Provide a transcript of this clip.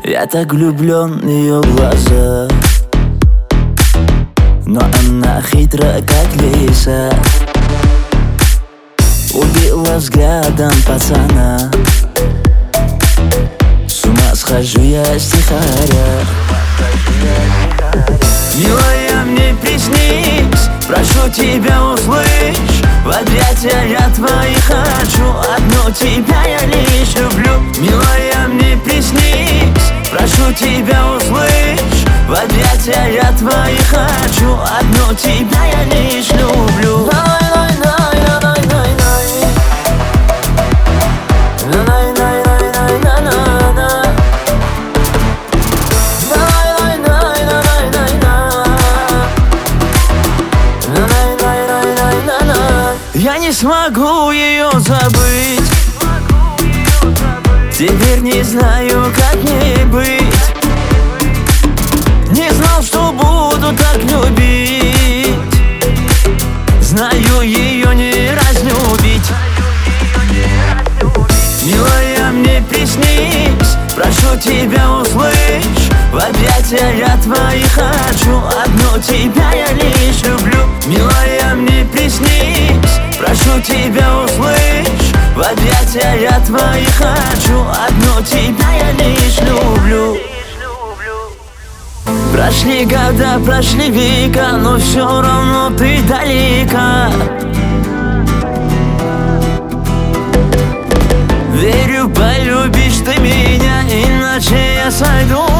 Я так влюблен в ее глаза, но она хитра, как лиса. Убила взглядом пацана. С ума схожу я стихаря. Милая, мне приснись, прошу тебя, услышь. В объятия твои хочу, одну тебя я лишь люблю. Милая, мне приснись, прошу тебя, услышь. В объятия твои хочу, одну тебя я лишь люблю. Я не смогу ее забыть. Теперь не знаю, как мне быть. Не знал, что буду так любить. Знаю, ее не разлюбить. Милая, мне приснись, прошу тебя, услышь. В объятия твои хочу, одну тебя я лишь люблю. Милая, мне приснись, прошу тебя, услышь. В объятия твои хочу, одну тебя я лишь люблю. Прошли года, прошли века, но все равно ты далека. Верю, полюбишь ты меня, иначе я сойду